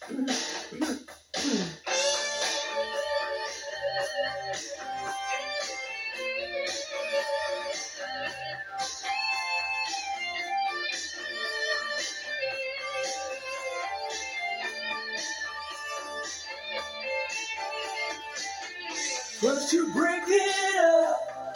First you break it up,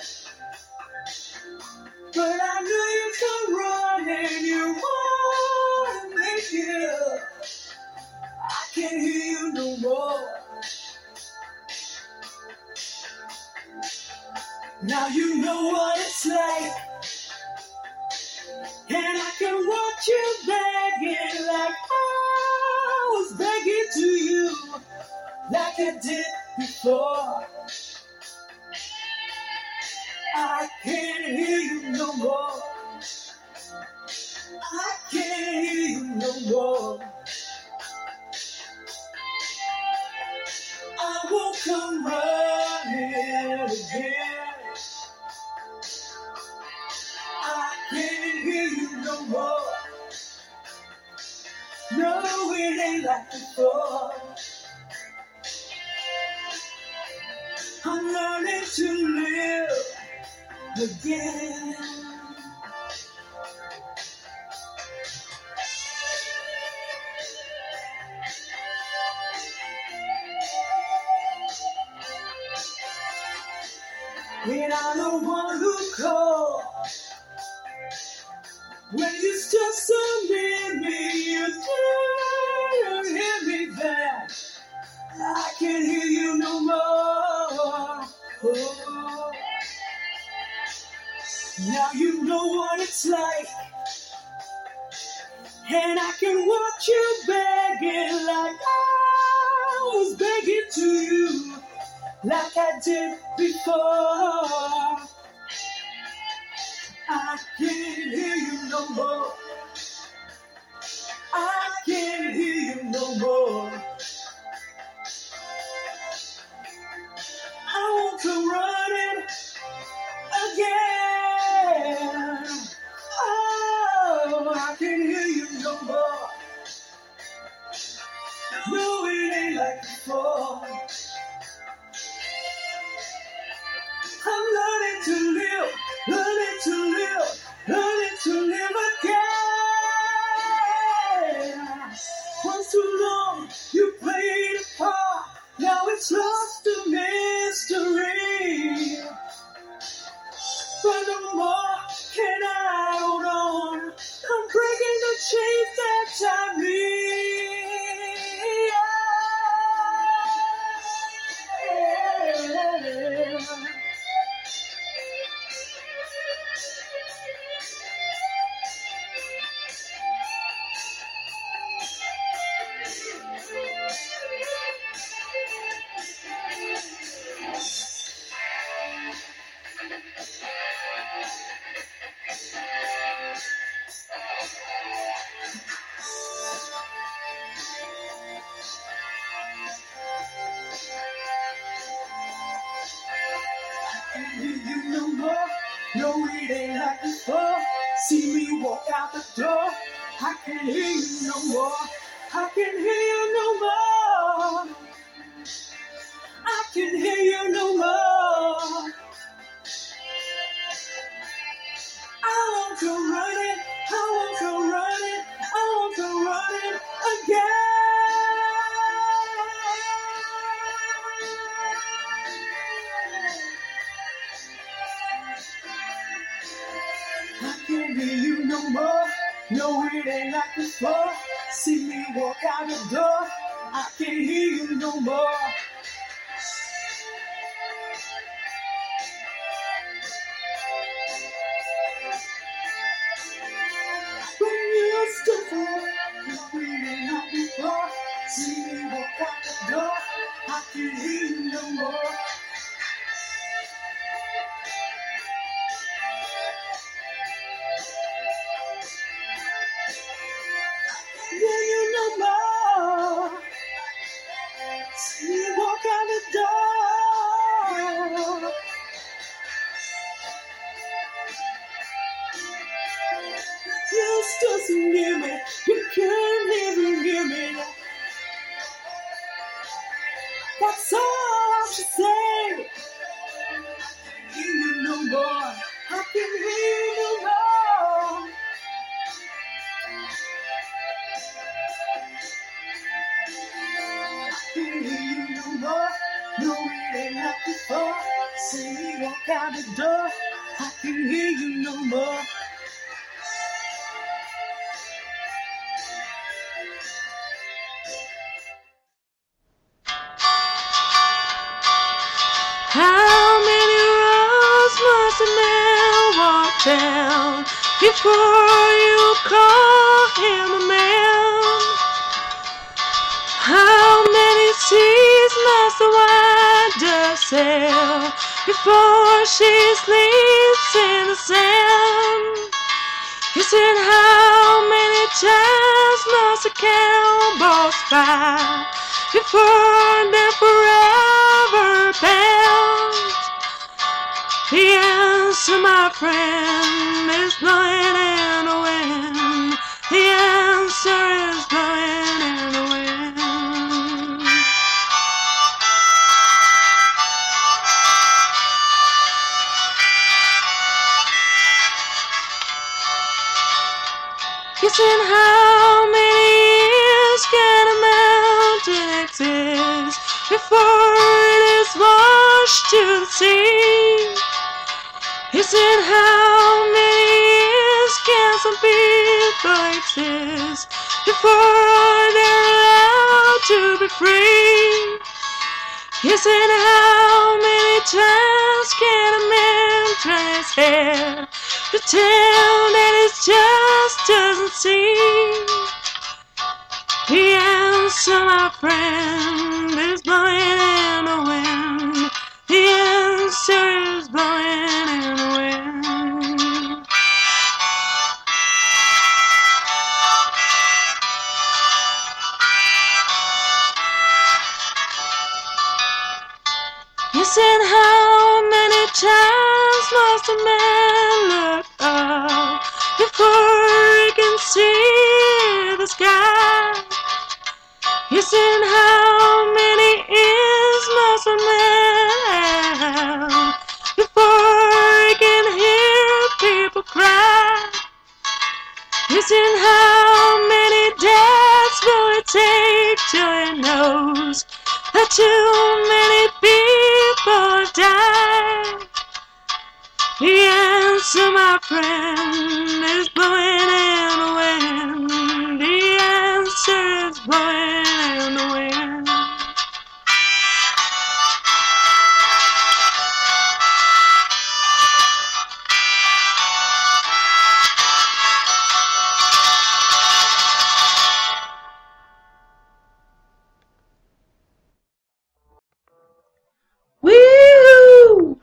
but I knew you'd come running. You won't make it up. I can't hear you no more. Now you know what it's like, and I can watch you begging like I was begging to you, like I did before. I can't hear you no more. I can't hear you no more. I won't come running again. I can't hear you no more. No, it ain't like before. I'm learning to live again. And I'm the one who called when you stood so near me. You didn't hear me then. I can't hear you no more. Oh. Now you know what it's like, and I can watch you begging like I was begging to you, like I did before. I can't hear you no more. I can't hear you no more. I want to run it again. Oh, I can't hear you no more. No, it ain't like before. I'm learning to live, learning to live, learning to live again. Once too long, you played a part. Now it's lost to mystery. But no more can I hold on. I'm breaking the chains that tie me. You no more, no, it ain't like before. See me walk out the door. I can't hear you no more. I can't hear you no more. I can't hear you no more. I want to run it. I want to run it. I want to run it again. I can't hear you no more. No, it ain't like before. See me walk out the door. I can't hear you no more. When you stood there, no, it ain't like before. See me walk out the door. I can't hear you no more. Yeah, you no more. See me walk out the door. You stood so near me, you couldn't even hear me. That's all I should say. Hear you no more. I can hear you no more. I can hear you no more. No, it ain't like before. See me walk out the door. I can hear you no more. How many roads must a man walk down before you call him a man? How many seas must a white dove sail before she sleeps in the sand? You said how many times must a cowboy spy before they're forever bound? The answer, my friend, is blowing in the wind. The answer is blowing in the wind. You said how many years can a mountain exist before it is washed to the sea? You said how many years can some people exist before they're allowed to be free? You said how many times can a man try his hair to tell that it just doesn't see? The answer, my friend, is blowing in the wind. The answer is blowing in the wind. You said how many times must a man look up before he can see the sky? You said how many ears must a man have before he can hear people cry? You said how many deaths will it take till he knows that too many people have died? The answer, my friend, is blowing in the wind. The answer is blowing in the wind. Woo!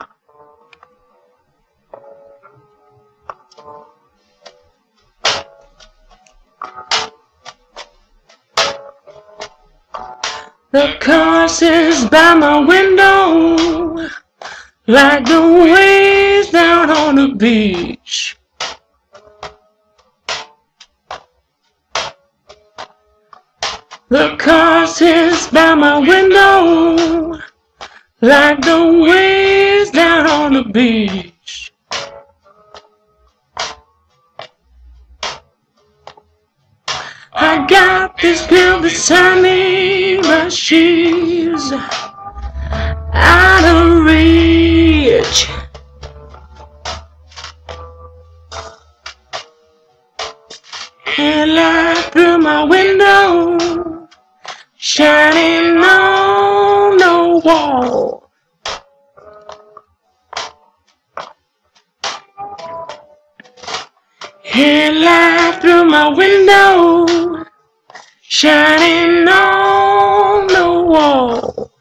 The cars is by my window, like the waves down on the beach. The cars is by my window, like the waves down on the beach. I got this girl beside me, but she's out of reach. Headlight through my window, shining on the wall. Headlight through my window, shining on the wall.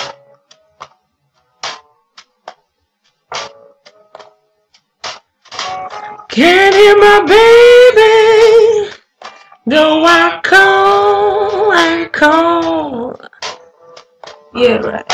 Can't hear my baby, though I call and call. Yeah, right.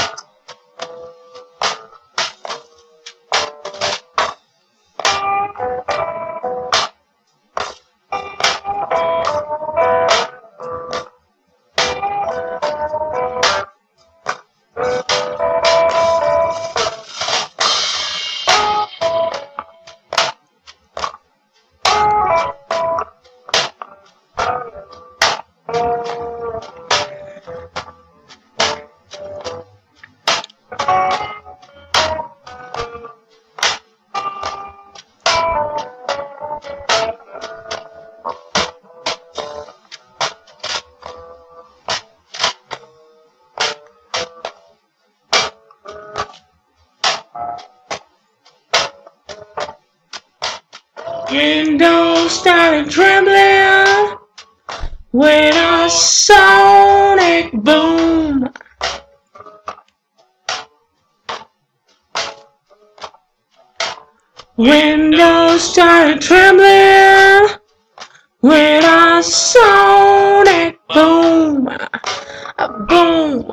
Windows started trembling with a sonic boom. Windows started trembling with a sonic boom. A boom.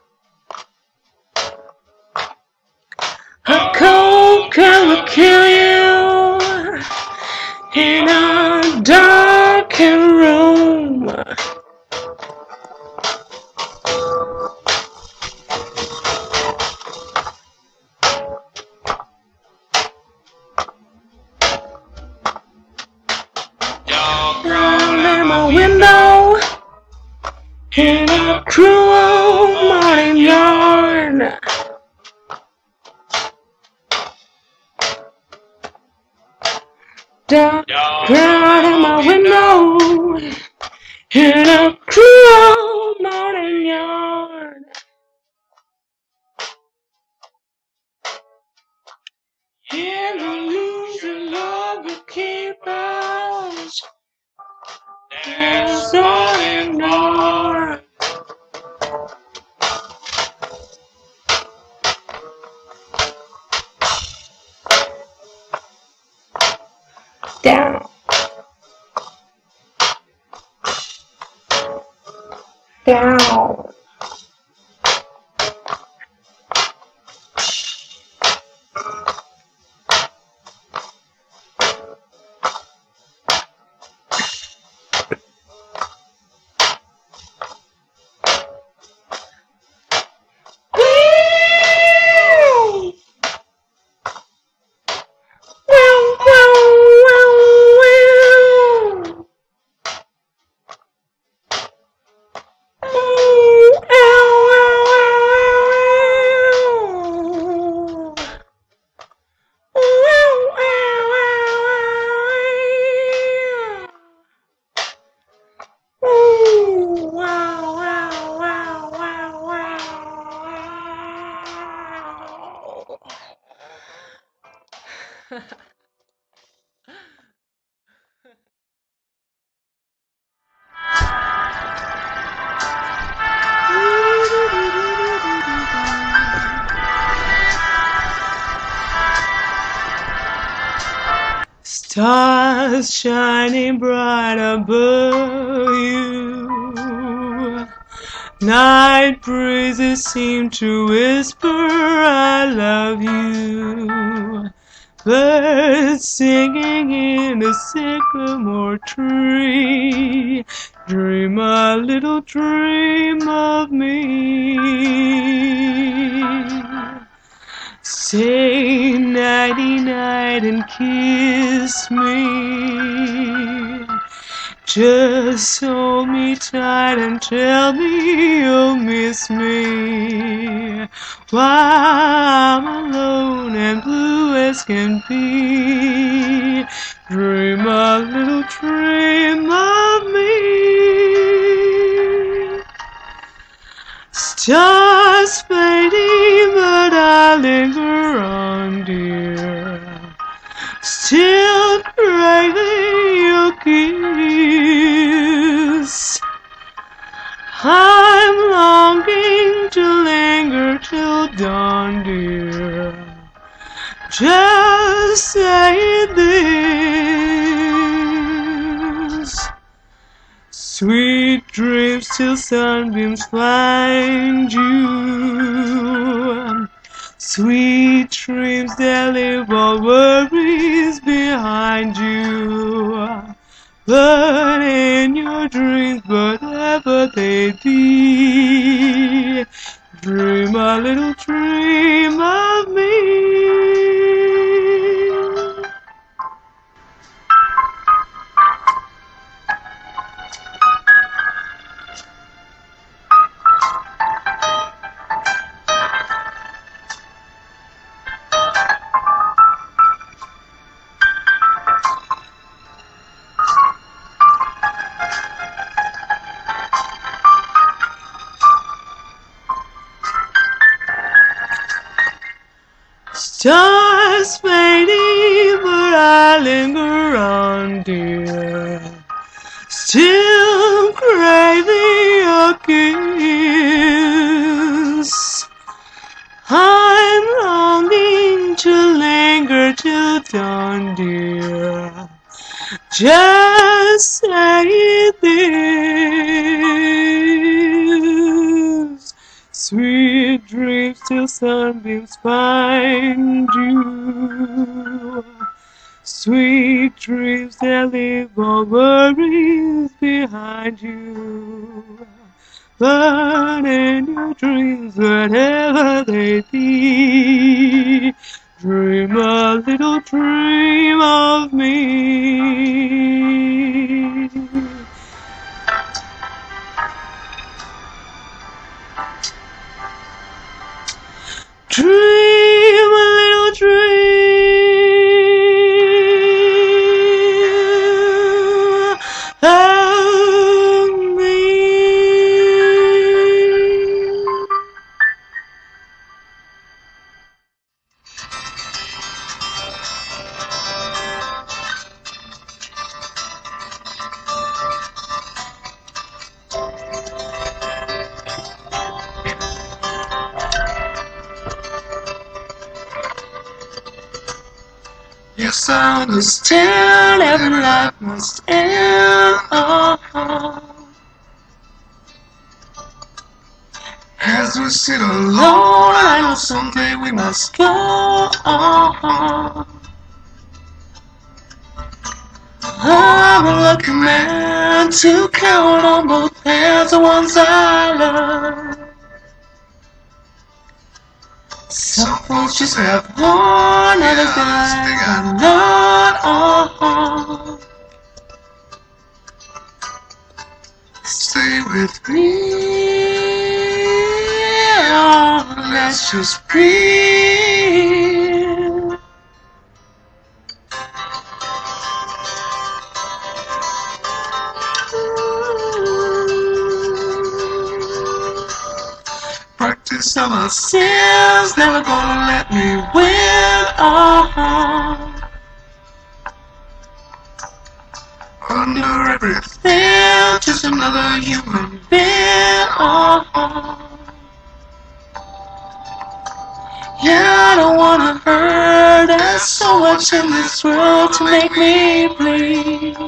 A cold can will kill you in a darkened room. Down in my window in a cruel morning yarn. Down in my window in a cruel morning yarn. In the illusion love will keep us. There's all ignored. Down. Down. Stars shining bright above you. Night breezes seem to whisper, I love you. Birds singing in a sycamore tree. Dream a little dream of me. Say nighty-night and kiss me. Just hold me tight and tell me you'll miss me. While I'm alone and blue as can be. Dream a little dream of me. Stars fading, but I linger on, dear. Still craving your kiss. I'm longing to linger till dawn, dear. Just say this. Sweet dreams till sunbeams find you. Sweet dreams that leave all worries behind you. But in your dreams, whatever they be, dream a little dream of me. Stars fading, but I linger on, dear, still craving your kiss. I'm longing to linger till dawn, dear. Just say this. Sweet dreams till sunbeams find you. Sweet dreams that leave all worries behind you. But in your dreams, whatever they be, dream a little dream of me. Dream a little dream of me. Yes, I understand every life must end. As we sit alone, I know someday we must go. I'm a lucky man to count on both hands the ones I love. Some folks just have one, others they got none. Stay with me, let's just breathe. Practice on my sins, never gonna let me win. Under everything, just another human being. Yeah, I don't wanna hurt. There's so much in this world to make me bleed.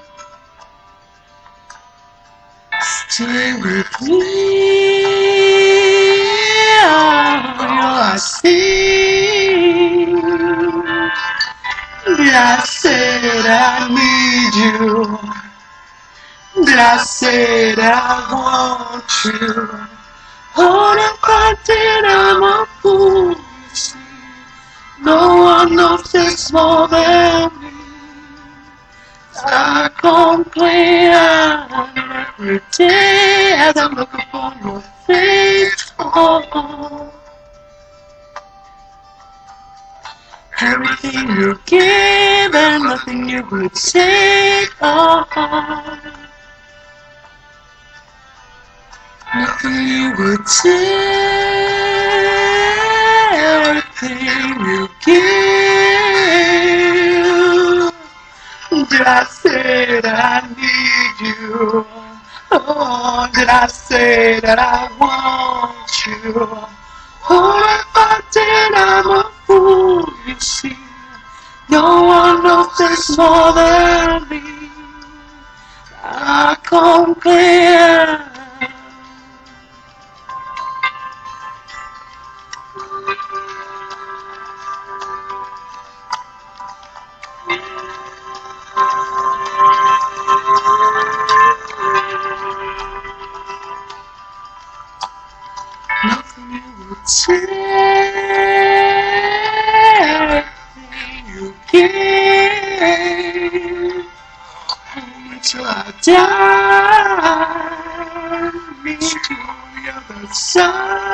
Stay with me, all I see. Did I say that I need you? Did I say that I want you? Oh, if I did, I'm a fool, you see. No one knows this more than me. I complain every day as I look upon your face. Everything you give and nothing you would take. Nothing you would take. Everything you give. Did I say that I need you? Oh, did I say that I want you? Oh, if I did, I'm a fool, you see. No one knows this more than me. I come clear. Nothing you would take, you give. Until I die, meet you on the other side.